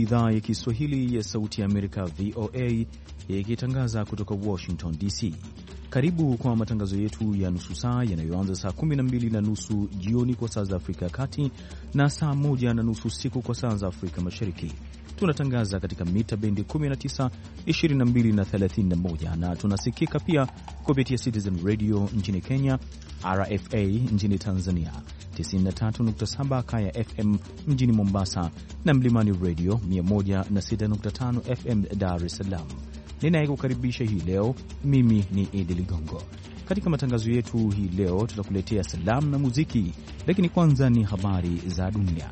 idhaa ya Kiswahili ya Sauti ya Amerika, VOA, ikitangaza kutoka Washington DC. Karibu kwa matangazo yetu ya nusu saa yanayoanza saa 12 na nusu jioni kwa saa za Afrika ya Kati na saa 1 na nusu usiku kwa saa za Afrika Mashariki. Tunatangaza katika mita bendi 19, 22 na 31 na tunasikika pia kupitia Citizen Radio nchini Kenya, RFA nchini Tanzania, 93.7 Kaya FM mjini Mombasa na Mlimani Radio 106.5 FM Dar es Salaam. Ninayekukaribisha hii leo mimi ni Idi Ligongo. Katika matangazo yetu hii leo tutakuletea salamu na muziki, lakini kwanza ni habari za dunia.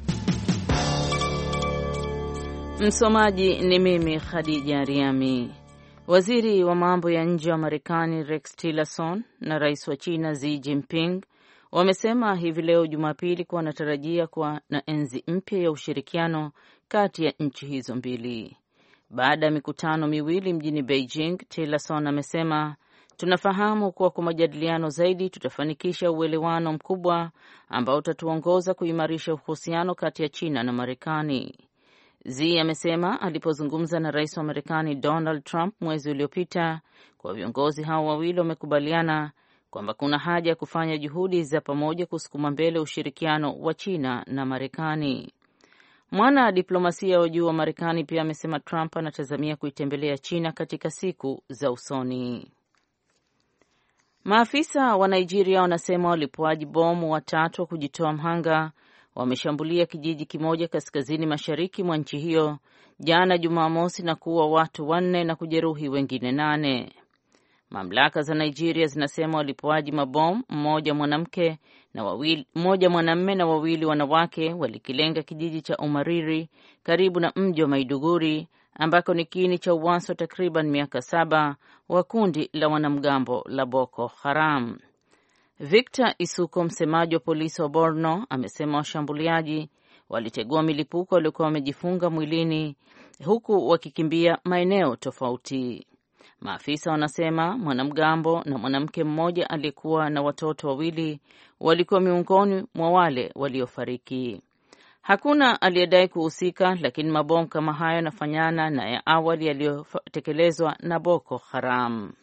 Msomaji ni mimi Khadija Riami. Waziri wa mambo ya nje wa Marekani Rex Tillerson na rais wa China Xi Jinping wamesema hivi leo Jumapili kuwa wanatarajia kuwa na enzi mpya ya ushirikiano kati ya nchi hizo mbili. Baada ya mikutano miwili mjini Beijing, Tillerson amesema, tunafahamu kuwa kwa majadiliano zaidi tutafanikisha uelewano mkubwa ambao utatuongoza kuimarisha uhusiano kati ya China na Marekani. Xi amesema alipozungumza na rais wa Marekani Donald Trump mwezi uliopita kwa viongozi hao wawili wamekubaliana kwamba kuna haja ya kufanya juhudi za pamoja kusukuma mbele ushirikiano wa China na Marekani. Mwana diplomasia wa juu wa Marekani pia amesema Trump anatazamia kuitembelea China katika siku za usoni. Maafisa wa Nigeria wanasema walipuaji bomu watatu wa kujitoa mhanga wameshambulia kijiji kimoja kaskazini mashariki mwa nchi hiyo jana Jumamosi na kuua watu 4 na kujeruhi wengine 8. Mamlaka za Nigeria zinasema walipuaji mabomu, mmoja mwanamume na wawili wanawake, walikilenga kijiji cha Umariri karibu na mji wa Maiduguri ambako ni kiini cha uasi wa takriban miaka 7 wa kundi la wanamgambo la Boko Haram. Victor Isuko, msemaji wa polisi wa Borno, amesema washambuliaji walitegua milipuko waliokuwa wamejifunga mwilini huku wakikimbia maeneo tofauti. Maafisa wanasema mwanamgambo na mwanamke mmoja aliyekuwa na watoto wawili walikuwa miongoni mwa wale waliofariki. Hakuna aliyedai kuhusika, lakini mabomu kama hayo yanafanyana na ya awali yaliyotekelezwa na Boko Haram.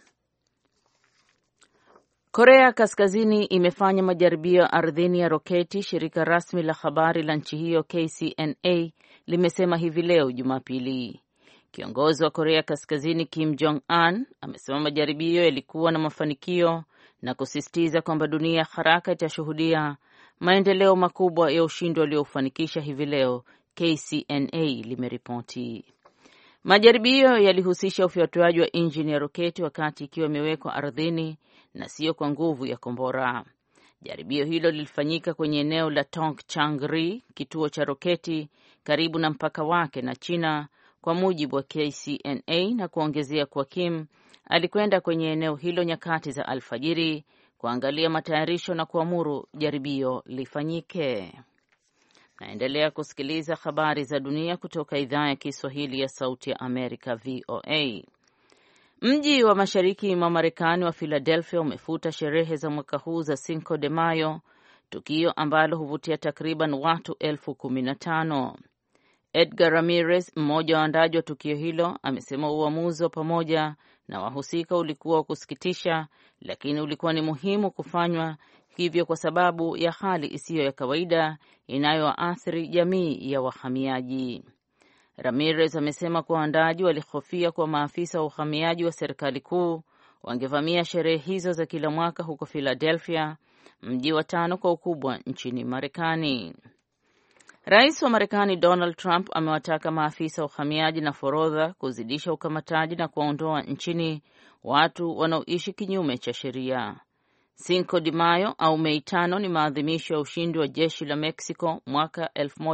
Korea Kaskazini imefanya majaribio ya ardhini ya roketi, shirika rasmi la habari la nchi hiyo KCNA limesema hivi leo Jumapili. Kiongozi wa Korea Kaskazini Kim Jong-un amesema majaribio yalikuwa na mafanikio na kusisitiza kwamba dunia haraka itashuhudia maendeleo makubwa ya ushindi waliofanikisha hivi leo, KCNA limeripoti. Majaribio yalihusisha ufyatuaji wa injini ya roketi wakati ikiwa imewekwa ardhini na sio kwa nguvu ya kombora. Jaribio hilo lilifanyika kwenye eneo la Tongchang-ri, kituo cha roketi karibu na mpaka wake na China, kwa mujibu wa KCNA, na kuongezea kwa Kim alikwenda kwenye eneo hilo nyakati za alfajiri kuangalia matayarisho na kuamuru jaribio lifanyike. Naendelea kusikiliza habari za dunia kutoka idhaa ya Kiswahili ya Sauti ya Amerika, VOA. Mji wa mashariki mwa Marekani wa Philadelphia umefuta sherehe za mwaka huu za Cinco de Mayo, tukio ambalo huvutia takriban watu 15,000. Edgar Ramirez, mmoja wa waandaji wa tukio hilo, amesema uamuzi wa pamoja na wahusika ulikuwa wa kusikitisha, lakini ulikuwa ni muhimu kufanywa hivyo kwa sababu ya hali isiyo ya kawaida inayoathiri jamii ya wahamiaji. Ramirez amesema kuwa waandaji walihofia kwa maafisa wa uhamiaji wa serikali kuu wangevamia sherehe hizo za kila mwaka huko Philadelphia, mji wa 5 kwa ukubwa nchini Marekani. Rais wa Marekani Donald Trump amewataka maafisa wa uhamiaji na forodha kuzidisha ukamataji na kuwaondoa nchini watu wanaoishi kinyume cha sheria. Cinco de Mayo au Mei 5 ni maadhimisho ya ushindi wa jeshi la Mexico mwaka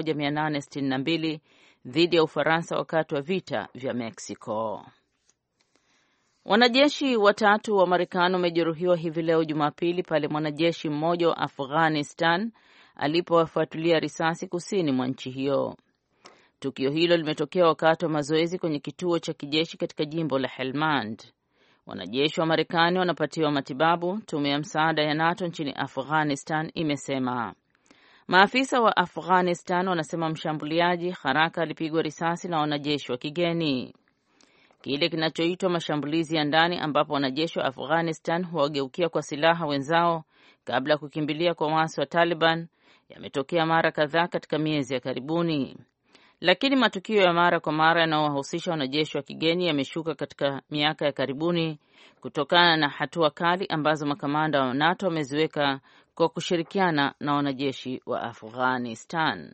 1862 dhidi ya Ufaransa wakati wa vita vya Mexico. Wanajeshi 3 wa Marekani wamejeruhiwa hivi leo Jumapili pale mwanajeshi mmoja wa Afghanistan alipowafuatilia risasi kusini mwa nchi hiyo. Tukio hilo limetokea wakati wa mazoezi kwenye kituo cha kijeshi katika jimbo la Helmand. Wanajeshi wa Marekani wanapatiwa matibabu, tume ya msaada ya NATO nchini Afghanistan imesema. Maafisa wa Afghanistan wanasema mshambuliaji haraka alipigwa risasi na wanajeshi wa kigeni. Kile kinachoitwa mashambulizi ya ndani, ambapo wanajeshi wa Afghanistan huwageukia kwa silaha wenzao kabla ya kukimbilia kwa waasi wa Taliban, yametokea mara kadhaa katika miezi ya karibuni. Lakini matukio ya mara kwa mara yanayowahusisha wanajeshi wa kigeni yameshuka katika miaka ya karibuni kutokana na hatua kali ambazo makamanda wa NATO wameziweka kwa kushirikiana na wanajeshi wa Afghanistan.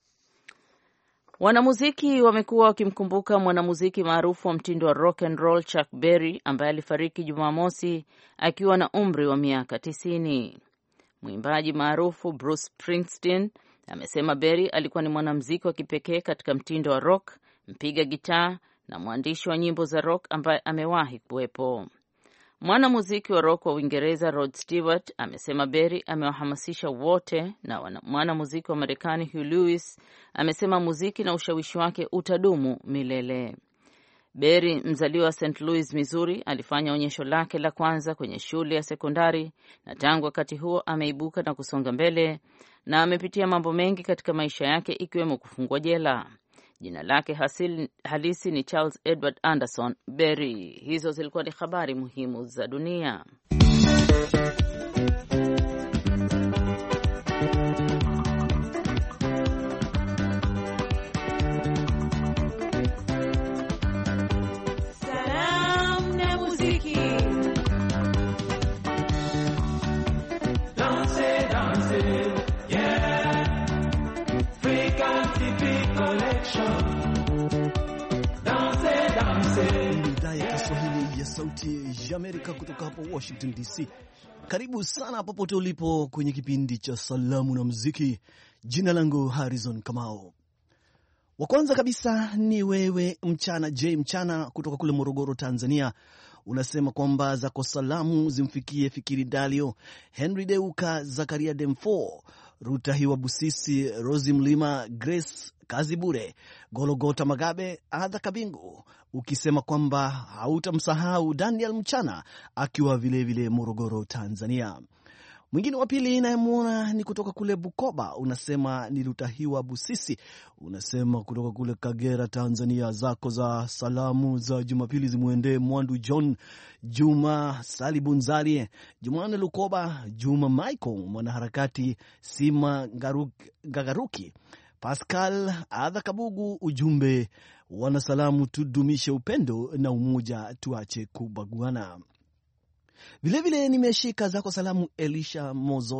Wanamuziki wamekuwa wakimkumbuka mwanamuziki maarufu wa mtindo wa rock and roll Chuck Berry ambaye alifariki Jumamosi akiwa na umri wa miaka 90. Mwimbaji maarufu Bruce Springsteen amesema Berry alikuwa ni mwanamuziki wa kipekee katika mtindo wa rock, mpiga gitaa na mwandishi wa nyimbo za rock ambaye amewahi kuwepo. Mwanamuziki wa rock wa Uingereza Rod Stewart amesema Berry amewahamasisha wote, na mwanamuziki wa Marekani Huey Lewis amesema muziki na ushawishi wake utadumu milele. Berry, mzaliwa wa St. Louis, Missouri, alifanya onyesho lake la kwanza kwenye shule ya sekondari na tangu wakati huo ameibuka na kusonga mbele na amepitia mambo mengi katika maisha yake ikiwemo kufungwa jela. Jina lake halisi ni Charles Edward Anderson Berry. Hizo zilikuwa ni habari muhimu za dunia. Sauti ya Amerika kutoka hapa Washington DC. Karibu sana popote ulipo kwenye kipindi cha salamu na muziki. Jina langu Harrison Kamau. Wa kwanza kabisa ni wewe Mchana kutoka kule Morogoro, Tanzania. Unasema kwamba zako salamu zimfikie Fikiri Dalio, Henry Deuka, Zakaria Demfo, Ruta Hiwa Busisi, Rosi Mlima, Grace Kazibure, Gologota Magabe, Adha Kabingu, ukisema kwamba hautamsahau Daniel Mchana akiwa vile Morogoro, Tanzania. Mwingine wa pili inayemuona ni kutoka kule Bukoba, unasema ni Lutahiwa Busisi, unasema kutoka kule Kagera, Tanzania. Zako za salamu za Jumapili zimuendee Mwandu John, Juma Salibunzali, Jumane Lukoba, Juma Michael, mwanaharakati Sima Gagaruki, Pascal Adha Kabugu. Ujumbe, wanasalamu tudumishe upendo na umoja, tuache kubaguana. Vile nimeshika zako salamu Elisha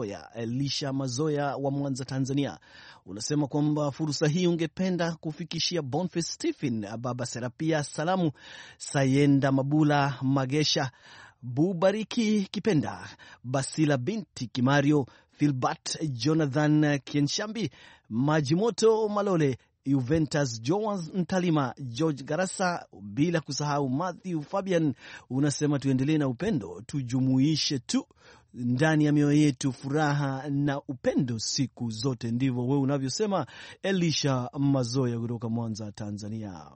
Mazoya wa Mwanza, Tanzania. Unasema kwamba fursa hii ungependa kufikishia Boniface Stephen, Baba Serapia, salamu Sayenda Mabula Magesha, Bubariki Kipenda, Basila binti Kimario, Philbert Jonathan Kienshambi, Majimoto Malole, Juventus Joans Ntalima, George Garasa, bila kusahau Matthew Fabian. Unasema tuendelee na upendo, tujumuishe tu ndani ya mioyo yetu furaha na upendo siku zote. Ndivyo wewe unavyosema, Elisha Mazoya kutoka Mwanza, Tanzania.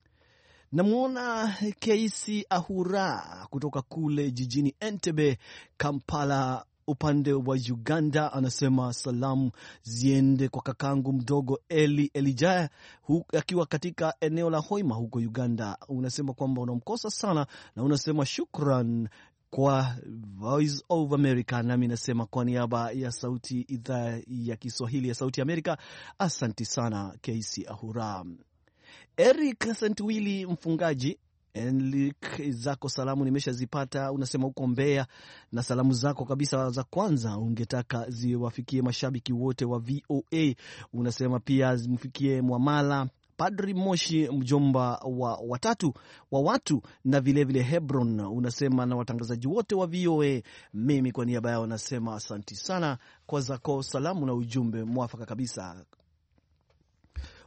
Namuona Keisi Ahura kutoka kule jijini Entebbe, Kampala, upande wa Uganda. Anasema salamu ziende kwa kakangu mdogo Eli Elijah akiwa katika eneo la Hoima huko Uganda. Unasema kwamba unamkosa sana na unasema shukran kwa Voice of America. Nami nasema kwa niaba ya idhaa ya Kiswahili ya Sauti Amerika, asanti sana Keisi Ahura. Eric Santwili mfungaji, Enlik, zako salamu nimeshazipata. Unasema uko Mbeya na salamu zako kabisa za kwanza ungetaka ziwafikie mashabiki wote wa VOA. Unasema pia zimfikie Mwamala, Padri Moshi, mjomba wa watu na vile Hebron. Unasema na watangazaji wote wa VOA. Mimi kwa niaba yao nasema asanti sana kwa zako salamu na ujumbe mwafaka kabisa.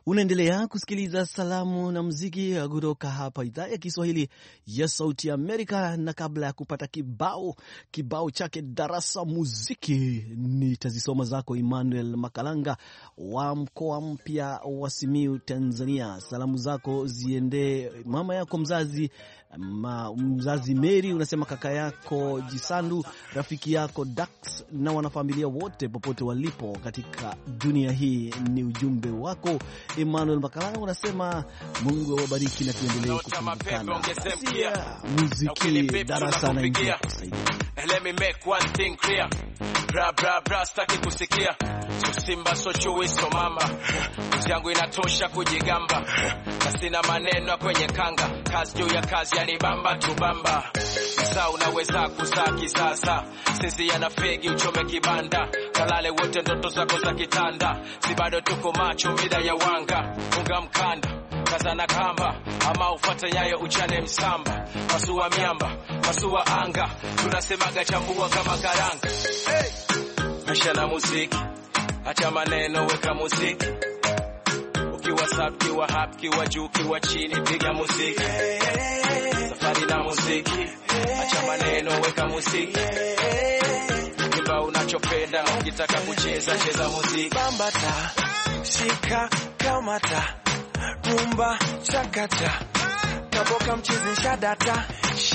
Unaendelea kusikiliza salamu na muziki kutoka hapa idhaa ya Kiswahili ya Sauti Amerika, na kabla ya kupata kibao chake darasa muziki, nitazisoma zako Emmanuel Makalanga wa mkoa mpya wa Simiyu, Tanzania. Salamu zako ziende mama yako mzazi Mary, unasema kaka yako Jisandu, rafiki yako Dax na wanafamilia wote popote walipo katika dunia hii. Ni ujumbe wako Emmanuel Makalanga, unasema Mungu awabariki na tuendelee kukumbukana. Muziki darasa na ingia. Let me make one thing clear. Bra staki kusikia. So simba so chui so mamba. Kazi yangu inatosha kujigamba. Na sina maneno kwenye kanga. Kazi juu ya kazi yanibamba tubamba. Sasa unaweza kuzaa kisasa. Sisi yana fegi uchome kibanda. Kalale wote ndoto zako za kitanda. Si bado tuko macho mida ya wanga. Unga mkanda, kazana kamba. Ama ufuate nyayo uchane msamba. Pasua miamba, pasua anga. Tunasemaga chambua kama karanga. Hey! Maisha na muziki, acha maneno weka muziki. Ukiwa sub, kiwa hap, kiwa juu, kiwa chini, piga muziki. Safari na muziki, acha maneno weka muziki. Imba unachopenda, ukitaka kucheza, cheza muziki. Bambata, shika, kamata, rumba, chakata. Kaboka mchizi shadata.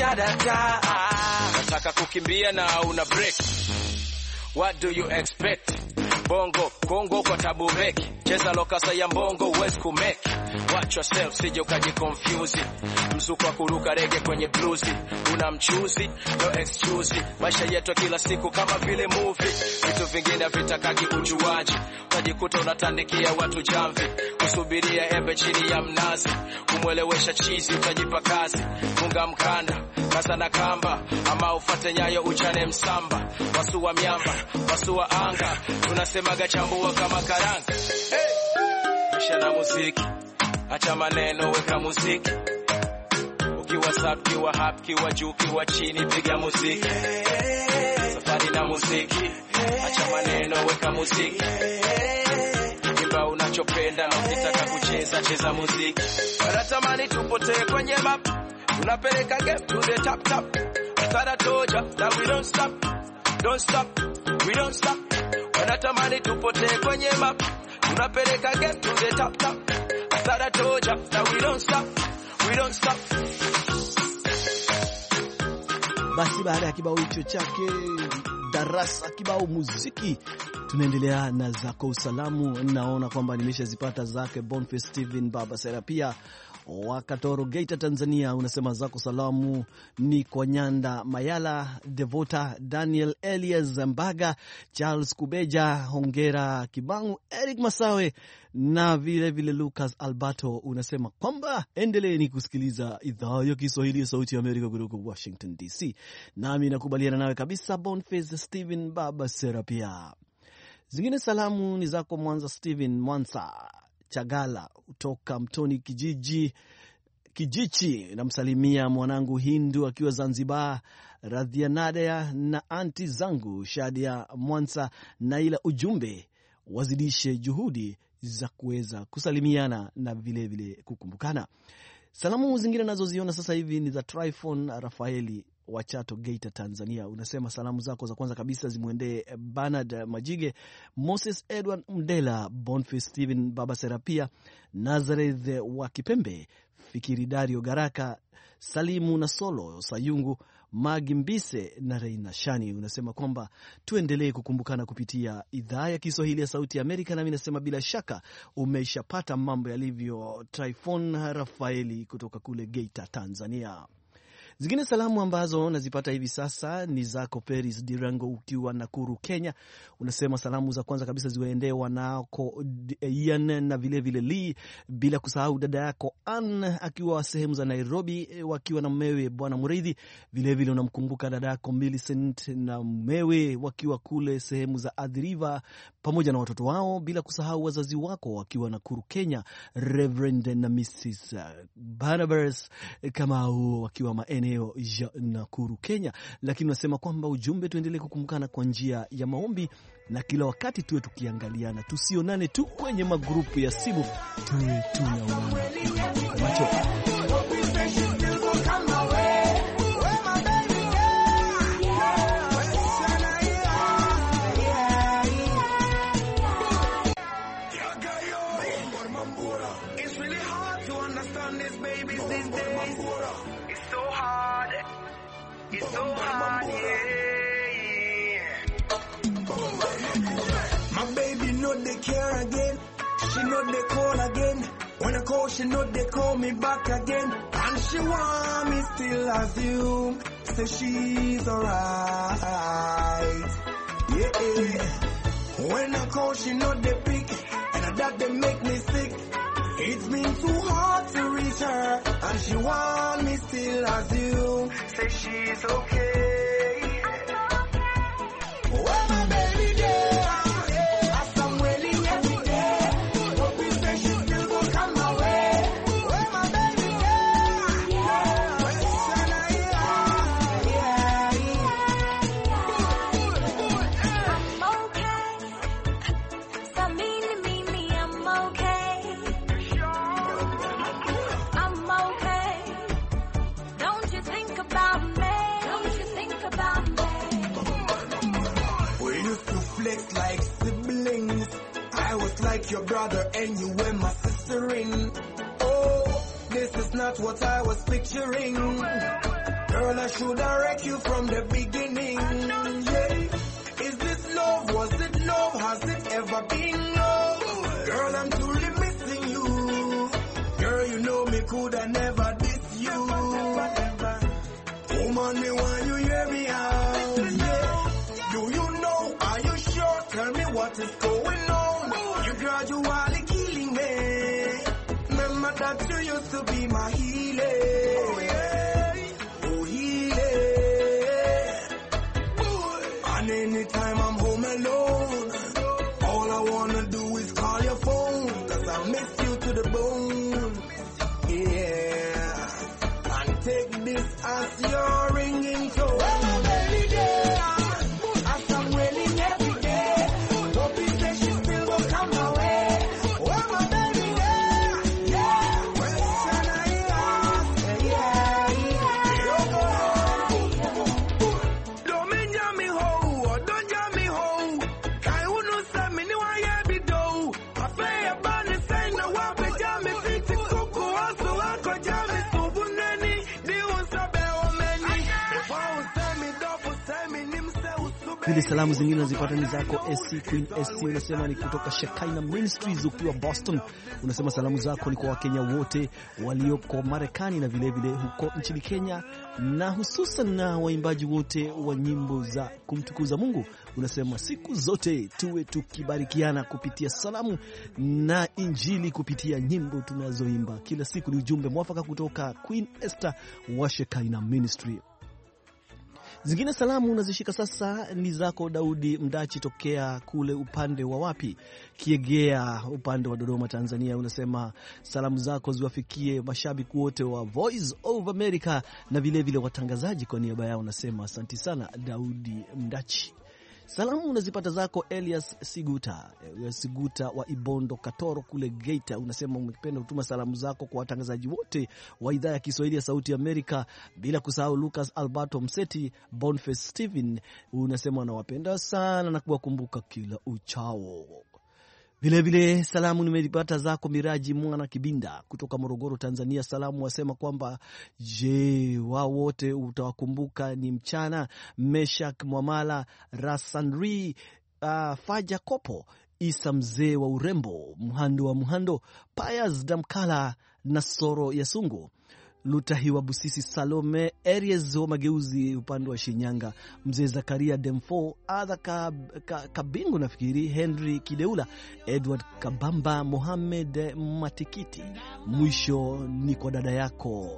Nataka kukimbia na una break. What do you expect? Bongo, Kongo kwa tabu beki. Cheza lokasa ya mbongo uwezi kumeki. Watch yourself sije ukajiconfuse. Mzuko wa kuruka rege kwenye bluesi. Una mchuzi, no excuse. Maisha yetu kila siku kama vile movie. Vitu vingine vitakaki ujuaji. Utajikuta unatandikia watu jamvi. Kusubiria embe chini ya mnazi. Kumwelewesha chizi utajipa kazi. Funga mkanda, kaza na kamba. Ama ufate nyayo uchane msamba. Wasua miamba, wasua anga. Tunasemaga chambua kama karanga. Hey! Maisha na muziki, acha maneno weka muziki. Ukiwa sub, kiwa hap, kiwa juu, kiwa chini, piga muziki. Safari na muziki, acha maneno weka muziki. Imba unachopenda na ukitaka kucheza, cheza muziki. Wanatamani tupotee kwenye map. Tunapeleka game to the top. Stara toja, that we don't stop. We don't stop. Wanatamani tupotee kwenye map. Tunapeleka game to the top. Stara toja, that we don't stop. Basi baada ya kibao hicho chake darasa kibao muziki, tunaendelea na zako usalamu. Naona kwamba nimeshazipata zake Boniface Steven Baba Serapia wa Katoro Geita, Tanzania. Unasema zako salamu ni kwa Nyanda Mayala, Devota Daniel, Elias Mbaga, Charles Kubeja, Hongera Kibangu, Eric Masawe na vile Lucas Alberto. Unasema kwamba endeleeni kusikiliza idhaa ya Kiswahili ya Sauti ya Amerika kutoka Washington DC. Nami nakubaliana nawe kabisa Boniface Steven Baba Serapia. Zingine salamu ni zako Mwanza Steven Mwansa Chagala kutoka Mtoni Kijichi. Namsalimia mwanangu Hindu akiwa Zanzibar, Radhia Nadia na anti zangu Shadia Mwansa, na ila ujumbe wazidishe juhudi za kuweza kusalimiana na vile kukumbukana. Salamu zingine nazoziona sasa hivi ni za Tryphon Rafaeli wa Chato Geita, Tanzania. Unasema salamu zako za kwanza kabisa zimwendee Bernard Majige, Moses Edward Mdela, Boniface Steven Baba Serapia, Nazareth wa Kipembe, Fikiri Dario Garaka, Salimu na Solo Sayungu, Magi Mbise na Reina Shani. Unasema kwamba tuendelee kukumbukana kupitia idhaa ya Kiswahili ya Sauti ya Amerika, nami nasema bila shaka umeshapata mambo yalivyo. Tryphon Rafaeli kutoka kule Geita, Tanzania. Zingine salamu ambazo nazipata hivi sasa ni zako Peris Dirango ukiwa Nakuru, Kenya. Unasema salamu za kwanza kabisa ziwaendee wanako Ian na vile Lee, bila kusahau dada yako Ann akiwa sehemu za Nairobi wakiwa na mmewe Bwana Muridhi. Vile unamkumbuka dada yako Millicent na mmewe wakiwa kule sehemu za Athi River pamoja na watoto wao, bila kusahau wazazi wako wakiwa Nakuru, Kenya, Reverend na Mrs. Barnabas Kamau wakiwa maeneo maeneo ya Nakuru, Kenya. Lakini unasema kwamba ujumbe, tuendelee kukumbukana kwa njia ya maombi na kila wakati tuwe tukiangaliana, tusionane tu kwenye magrupu ya simu, tuwe tunaonana macho. It's so hard, yeah. My baby know they care again. She know they call again. When I call, she know they call me back again. And she want me still assume. Say she's alright. Yeah. When I call, she know they pick. And that they make me sick. It's been too hard to reach her, and she want me still assume. Say she's okay. Where my baby there? As I'm waiting every day. Hope you say she still gon' come my way. Where my baby there? I'm okay. Stop meaning me, I'm okay. I'm okay. Don't you think about me? Don't you think about me? We used to flex like siblings. I was like your brother and you were my sister-in. Oh, this is not what I was picturing. Girl, I should have wrecked you from the beginning. Yeah. Is this love? Was it love? Has it ever been love? Girl, I'm truly missing you. Girl, you know me could have never diss you. Woman, me want you hear me out. Yeah. Do you know? Are you sure? Tell me what is going on. You gradually killing me. Remember that you used to be my healer. Oh yeah, oh healer. And anytime I'm home alone, all I wanna do is call your phone, 'cause I miss you to the bone. Yeah, and take this as your ringing tone. Where my baby there? As I'm waiting every day. Hope you say she still gon' come my way. Where my baby there? Yeah, question I ask. Yeah. Don't me jam me ho, don't jam me ho. Kai unu say me ni wa ye bi do. I play a band say na wa be jam me fit kuku aso ako jam me subuneni. Di unsabe o meni. If I say me double say me nim say usube. Zile salamu zingine unazipata ni zako SC Queen SC, unasema ni kutoka Shekinah Ministries ukiwa Boston. Unasema salamu zako ni kwa Wakenya wote walioko Marekani na vile vile huko nchini Kenya, na hususan na waimbaji wote wa nyimbo za kumtukuza Mungu. Unasema siku zote tuwe tukibarikiana kupitia salamu na injili kupitia nyimbo tunazoimba kila siku. Ni ujumbe mwafaka kutoka Queen Esther wa Shekinah Ministry. Zingine salamu unazishika sasa ni zako Daudi Mdachi tokea kule upande wa wapi? Kiegea, upande wa Dodoma, Tanzania. Unasema salamu zako ziwafikie mashabiki wote wa Voice of America na vile vile watangazaji. Kwa niaba yao unasema asante sana Daudi Mdachi. Salamu unazipata zako Elias Siguta wa Ibondo Katoro kule Geita. Unasema umependa kutuma salamu zako kwa watangazaji wote wa idhaa ya Kiswahili ya Sauti Amerika, bila kusahau Lucas Alberto Mseti, Boniface Steven. Unasema unawapenda sana na kuwakumbuka kila uchao. Vile vile salamu nimezipata zako Miraji Mwana Kibinda kutoka Morogoro, Tanzania. Salamu wasema kwamba je, wao wote utawakumbuka ni mchana Meshak Mwamala, Rasanri, Faja Kopo, Isa mzee wa urembo, Mhando wa Mhando, Payas Damkala, Nasoro ya Sungu, Lutahiwa Busisi, Salome Aries wa Mageuzi upande wa Shinyanga, Mzee Zakaria Demfo, Adha Kabingu nafikiri, Henry Kideula, Edward Kabamba, Mohamed Matikiti. Mwisho ni kwa dada yako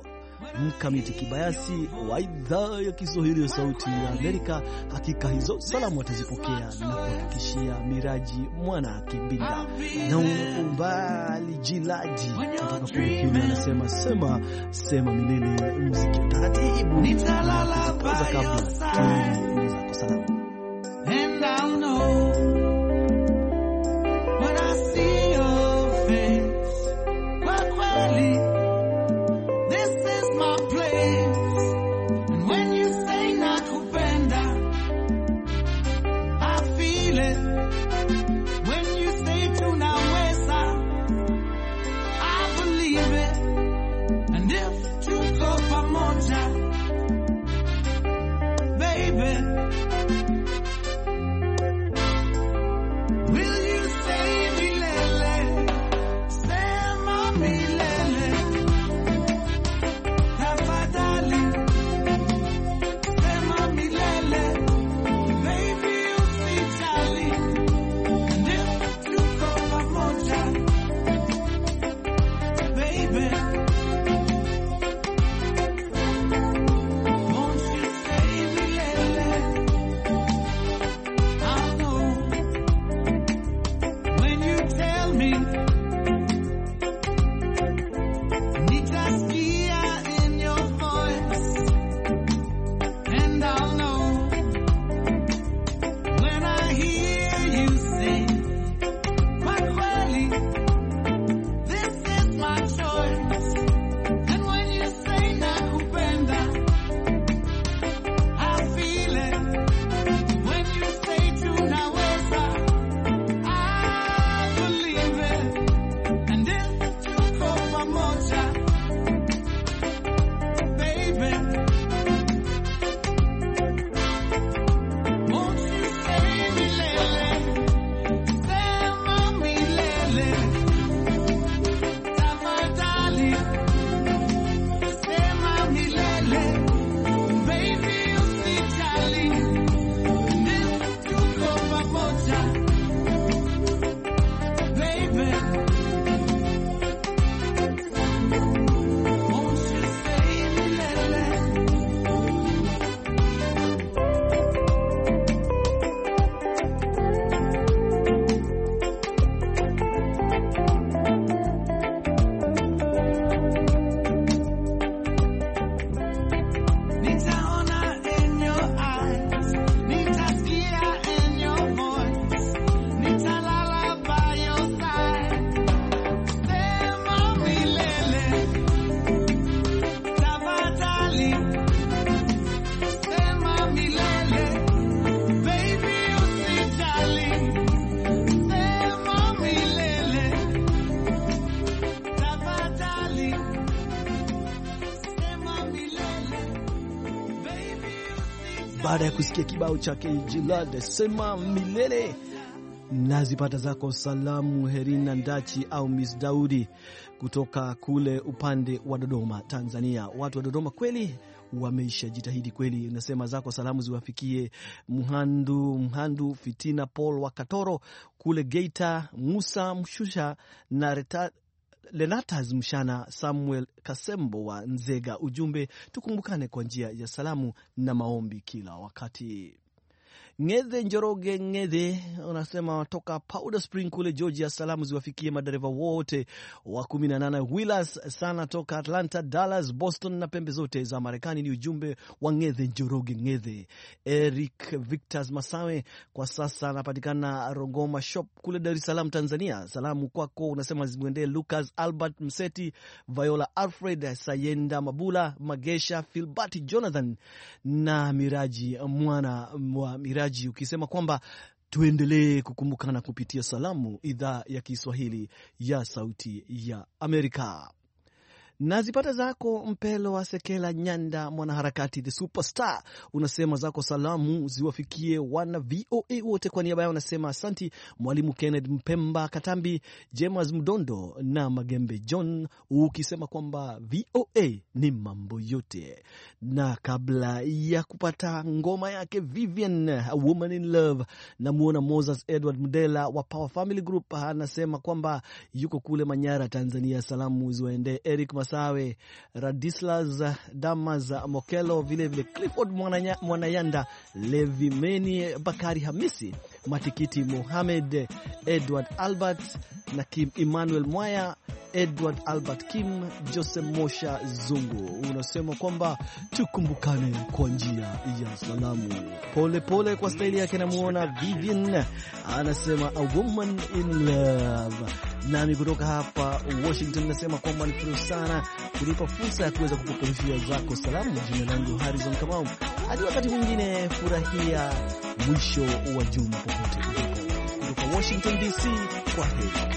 Mkamiti Kibayasi wa idhaa ya Kiswahili ya Sauti ya Amerika. Hakika hizo salamu atazipokea na kuhakikishia Miraji Mwana Kibinda na Umbali Jilaji kutoka kule Kenya, anasema sema milele, muziki taratibu nitalala kwanza kabla tuende salamu. And I'll know when I see your face, but really, this is my place. And when you say nakupenda, I feel it. When you say tunaweza, I believe it. And if tuko pamoja, baby, Baada ya kusikia kibao chake Jilad sema milele, nazipata zako salamu Herina Ndachi au Miss Daudi kutoka kule upande wa Dodoma, Tanzania. Watu wa Dodoma kweli wameisha jitahidi kweli. Unasema zako salamu ziwafikie Mhandu Fitina Paul wa Katoro kule Geita, Musa Mshusha na Lenatas Mshana, Samuel Kasembo wa Nzega. Ujumbe, tukumbukane kwa njia ya salamu na maombi kila wakati. Ng'ethe Njoroge Ng'ethe unasema watoka Powder Spring kule Georgia, salamu ziwafikie madereva wote wa 18 wheelers sana toka Atlanta, Dallas, Boston na pembe zote za Marekani. Ni ujumbe wa Ng'ethe Njoroge Ng'ethe. Eric Victor Masawe kwa sasa anapatikana Rogoma Shop kule Dar es Salaam, Tanzania. Salamu kwako unasema zimwendee Lucas Albert Mseti, Viola Alfred, Sayenda Mabula, Magesha Philbert Jonathan na Miraji Mwana wa Miraji, ukisema kwamba tuendelee kukumbukana kupitia salamu idhaa ya Kiswahili ya Sauti ya Amerika. Nazipata zako Mpelo wa Sekela Nyanda, mwanaharakati the superstar. Unasema zako salamu ziwafikie wana VOA wote. Kwa niaba yao unasema asanti Mwalimu Kenneth Mpemba Katambi, James Mdondo na Magembe John, ukisema kwamba VOA ni mambo yote. Na kabla ya kupata ngoma yake Vivian, A Woman in Love, na muona Moses Edward Mdela wa Power Family Group anasema kwamba yuko kule Manyara, Tanzania. Salamu ziwaendee Eric Masa Masawe, Radislas Damas Mokelo, vilevile Clifford Mwanayanda, Levi Meni, Bakari Hamisi, Matikiti Mohamed, Edward Albert na Kim Emmanuel Mwaya, Edward Albert Kim, Joseph Mosha Zungu. Unasema kwamba tukumbukane kwa njia ya salamu. Pole pole kwa staili yake. Namuona Vivian anasema a woman in love. Nami kutoka hapa Washington nasema kwamba ni furaha sana kunipa fursa ya kuweza kupeperushia zako salamu. Jina langu Harrison Kamau. Hadi wakati mwingine, furahia mwisho wa juma popote ulipo. Kutoka Washington DC, kwa heri.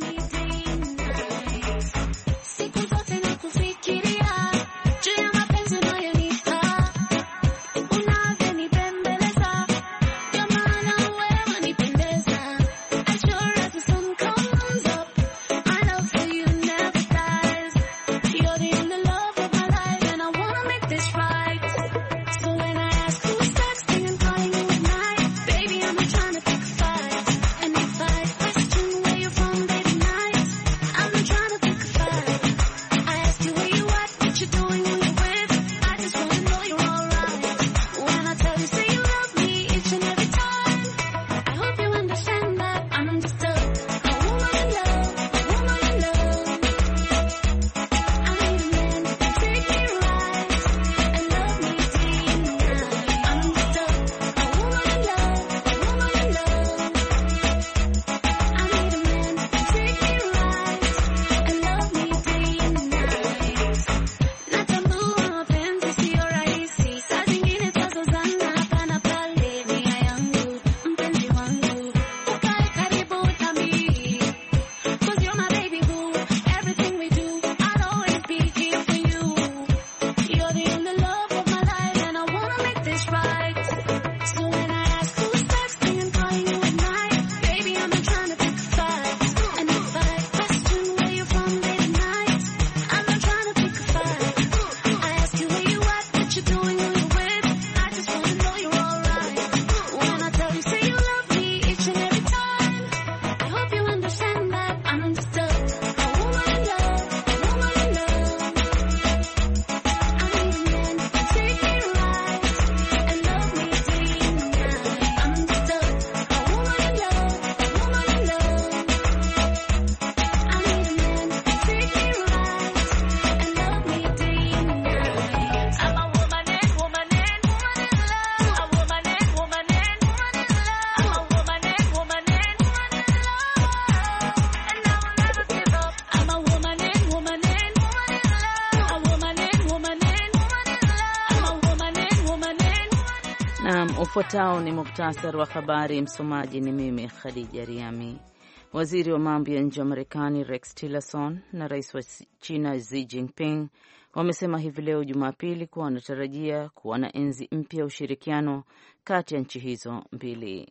Ufuatao ni muktasari wa habari. Msomaji ni mimi Khadija Riami. Waziri wa mambo ya nje wa Marekani Rex Tillerson na rais wa China Xi Jinping wamesema hivi leo Jumapili kuwa wanatarajia kuwa na enzi mpya ya ushirikiano kati ya nchi hizo mbili.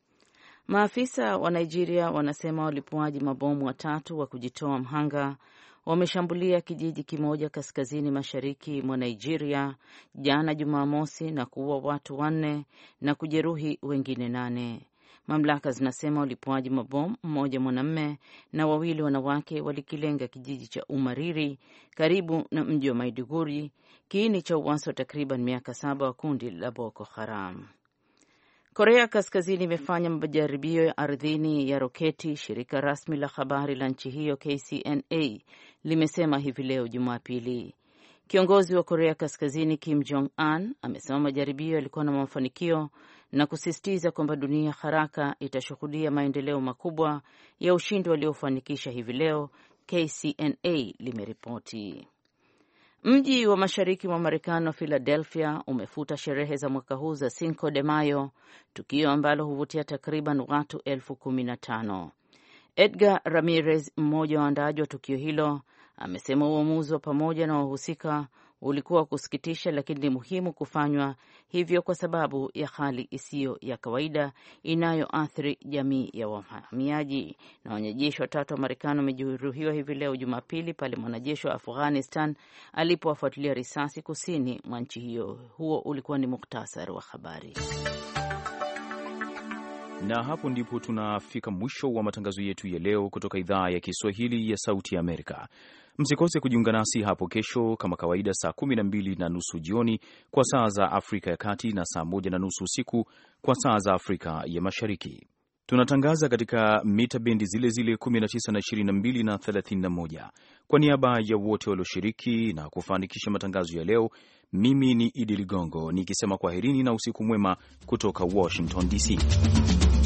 Maafisa wa Nigeria wanasema walipuaji mabomu watatu wa kujitoa mhanga wameshambulia kijiji kimoja kaskazini mashariki mwa Nigeria jana Jumamosi na kuua watu 4 na kujeruhi wengine 8. Mamlaka zinasema walipuaji mabomu, mmoja mwanamume na 2 wanawake, walikilenga kijiji cha Umariri karibu na mji wa Maiduguri, kiini cha uasi wa takriban miaka 7 wa kundi la Boko Haram. Korea Kaskazini imefanya majaribio ya ardhini ya roketi, shirika rasmi la habari la nchi hiyo KCNA limesema hivi leo Jumapili. Kiongozi wa Korea Kaskazini Kim Jong-un amesema majaribio yalikuwa na mafanikio na kusisitiza kwamba dunia haraka itashuhudia maendeleo makubwa ya ushindi waliofanikisha hivi leo, KCNA limeripoti. Mji wa mashariki mwa Marekani wa Philadelphia umefuta sherehe za mwaka huu za Cinco de Mayo, tukio ambalo huvutia takriban watu 15,000. Edgar Ramirez, mmoja wa waandaaji wa tukio hilo, amesema uamuzi wa pamoja na wahusika ulikuwa kusikitisha, lakini ni muhimu kufanywa hivyo kwa sababu ya hali isiyo ya kawaida inayoathiri jamii ya wahamiaji. Na wanajeshi 3 wa Marekani wamejeruhiwa hivi leo Jumapili pale mwanajeshi wa Afghanistan alipowafuatilia risasi kusini mwa nchi hiyo. Huo ulikuwa ni muktasari wa habari. Na hapo ndipo tunafika mwisho wa matangazo yetu ya leo kutoka idhaa ya Kiswahili ya Sauti ya Amerika. Msikose kujiunga nasi hapo kesho kama kawaida, saa 12:30 jioni kwa saa za Afrika ya Kati na saa 1:30 usiku kwa saa za Afrika ya Mashariki. Tunatangaza katika mita bendi zile zile 19 na 22 na 31. Kwa niaba ya wote walioshiriki na kufanikisha matangazo ya leo, mimi ni Idi Ligongo nikisema kwaherini na usiku mwema kutoka Washington DC.